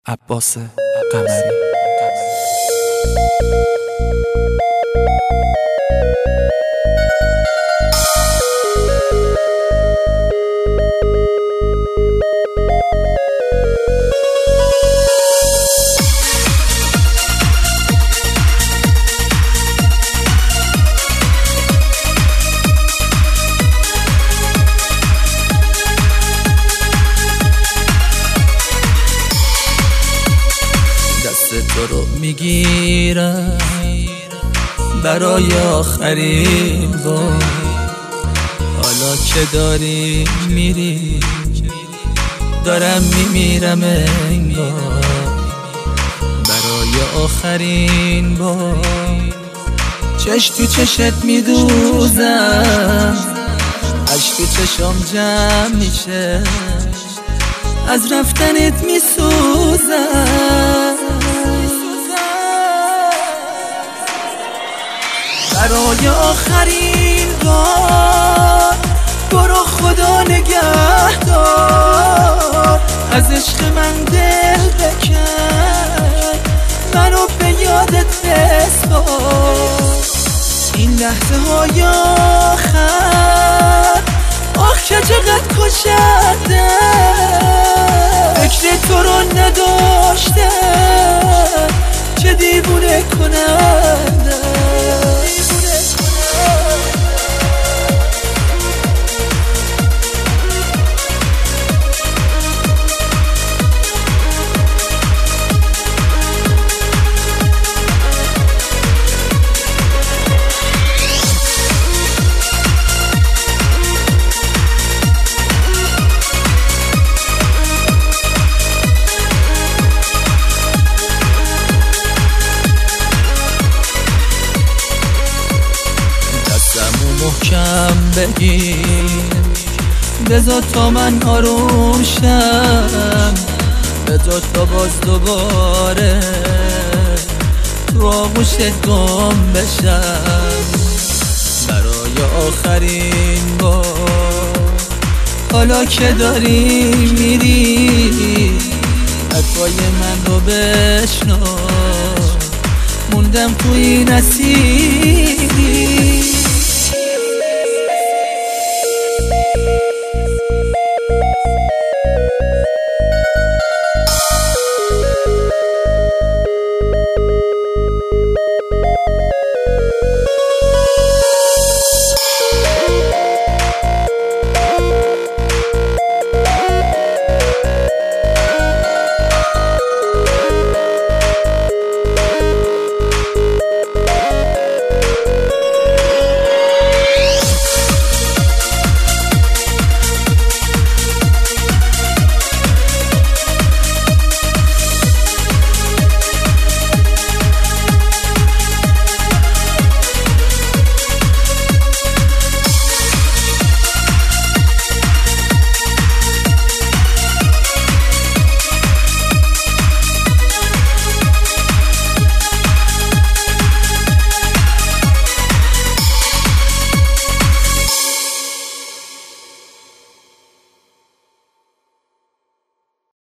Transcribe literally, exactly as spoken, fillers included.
عباس قمری. تو رو میگیرم برای آخرین بار، حالا که داری میری دارم میمیرم انگار. برای آخرین بار چش تو چشت میدوزم، عشق تو چشام جمع میشه، از رفتنت میسوزم. برای آخرین بار برو خدا نگهدار، از عشق من دل بکن، منو به یادت بسپار. این لحظه های آخر آخ که چقدر کشنده، فکر تو رو نداشتم چه دیوونه کننده. محکم بگیر بذار تا من آروم شم، بذار تا باز دوباره تو آغوشت گم بشم. برای آخرین بار حالا که داری میری حرفای من رو بشنو، موندم توی نسیری